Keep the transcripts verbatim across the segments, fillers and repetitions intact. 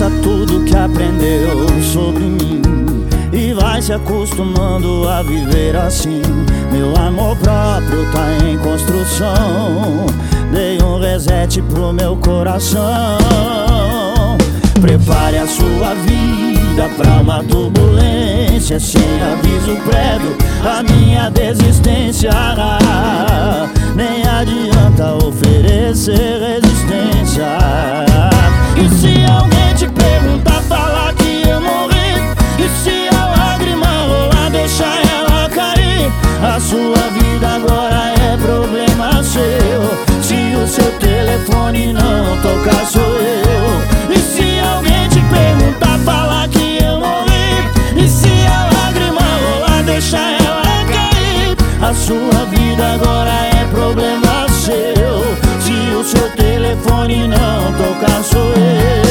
Esqueça tudo que aprendeu sobre mim e vai se acostumando a viver assim. Meu amor próprio tá em construção. Dei um reset pro meu coração. Prepare a sua vida pra uma turbulência. Sem aviso prévio, a minha desistência. Nem adianta oferecer resistência. E se alguém te perguntar, falar que eu morri. E se a lágrima rolar, deixa ela cair. A sua vida agora é problema seu. Se o seu telefone não tocar, sou eu. E se alguém te perguntar, falar que eu morri. E se a lágrima rolar, deixa ela cair. A sua vida agora é problema seu. Se o seu telefone não tocar, sou eu.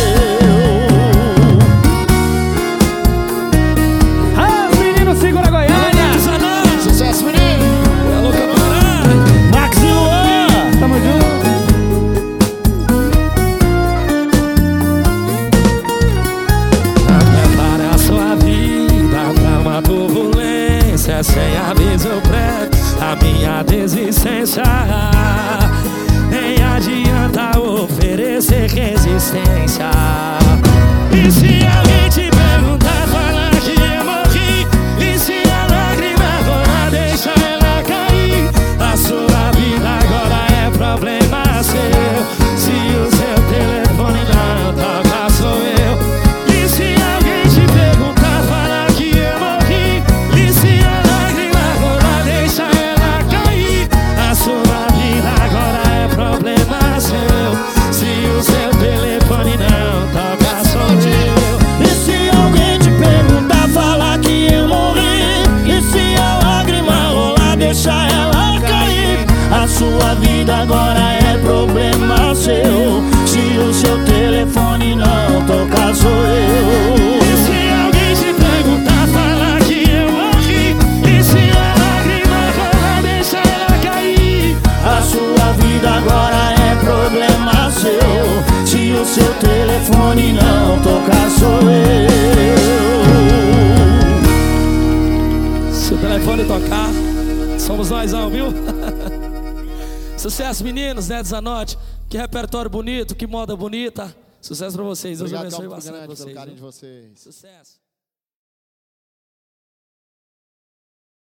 Ah, menino, segura Goiânia. Sucesso, menino. Alô, camarada. Max e Luan, Tamo junto. Prepare a sua vida pra uma turbulência. Sem aviso prévio, a minha desistência. Nem adianta oferecer resistência. E se alguém te perguntar, falar que eu morri. E se a lágrima rolar, deixa ela cair. A sua vida agora é problema seu. Se o seu telefone não toca, sou eu. E se alguém te perguntar, falar que eu morri. E se a lágrima rolar, deixa ela cair. A sua vida agora é problema seu. Se o seu telefone não toca, sou eu. e se alguém te perguntar, falar que eu morri. E se a lágrima rolar, deixa ela cair. A sua vida agora é problema seu. Se o seu telefone não tocar, sou eu. E se alguém te perguntar, falar que eu morri. E se a lágrima rolar, deixa ela cair. A sua vida agora é problema seu. Se o seu telefone não tocar, sou eu. Se o telefone tocar, somos nós, viu? Sucesso, meninos, né, Zanotti? Que repertório bonito, que moda bonita. Sucesso pra vocês, Deus Obrigado, abençoe Campo bastante Grande, vocês. pelo carinho Viu? de vocês. Sucesso.